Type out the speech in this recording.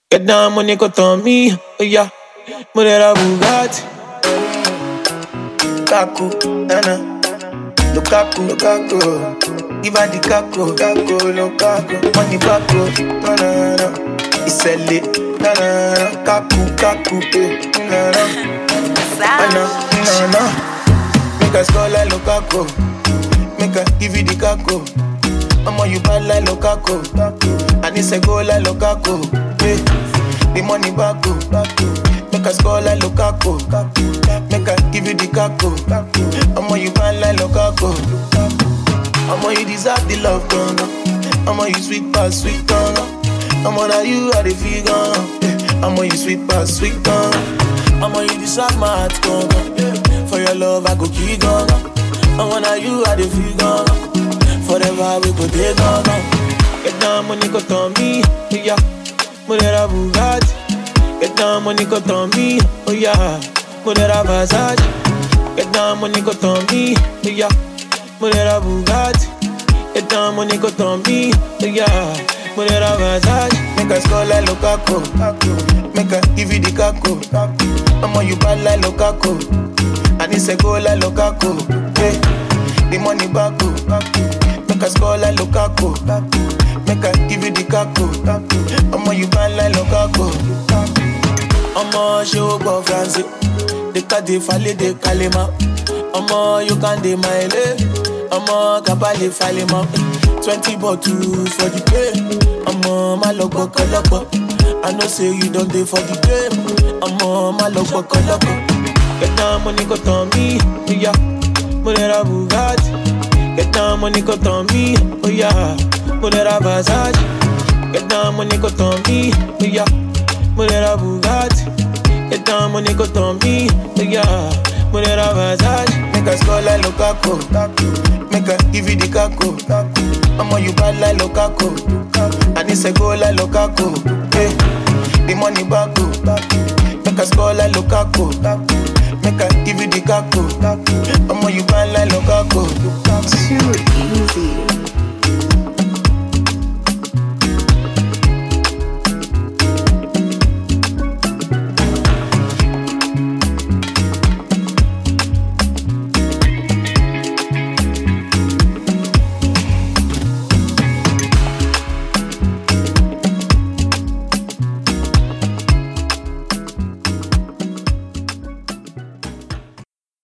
Get down, money got on me, oh yeah. Murder Bugatti. Kaku, nana. Lukaku, Lukaku. Give her the kaku, kaku, Lukaku. Money baku, nana. It's a lit, nana. Kaku, kaku, nana. Nana. Make us call like Lukaku. Make her give you the kaku. I'm on you bad like Lukaku. And it's a goal like Lukaku. The money back go. Make us call like Lukaku. Make her give you the kaku. I'm on you bad like Lukaku. I'm on you deserve the love, gonna. I'm on you sweet past sweet gonna. I'm on you are the figure. I'm on you sweet past sweet gonna. I'm on you deserve my heart, gonna. For your love I go keep gonna. I'm on you are the figure. Forever we go take gonna. Get down, money got on me, yeah. Murder Bugatti. Get down, money got on me, oh yeah. Murder Versace. Get down, money got on me, oh yeah. Murder Bugatti. Get down, money got on me, oh yeah. Murder Versace. Make us call like Lukaku. Make her give you the kaku. I'm on you bad like Lukaku. And it's a goal like Lukaku. The money back go. Make us call like Lukaku. Make her give you the kaku. I'm on you bad like Lukaku. I'm on show go France. They cut the fale de kalema. I'm on you can de mile. I'm on kabali falema. 20 bottles for the game. I'm on my logo koloko. I know say you don't do for the game. I'm on my logo koloko. Get down, money got on me, yeah. Murder Bugatti. Get down, money got on me, oh yeah. Murder Versace. Get down, money got on me, oh yeah. Murder Bugatti. Get down, money got on me, oh yeah. Murder Versace. Make us call like Lukaku. Make her give you the kaku. I'm on you bad like Lukaku. And it's a goal like Lukaku. The money back go. Make us call like Lukaku. Make her give you the kaku. I'm on you bad like Lukaku. Too easy.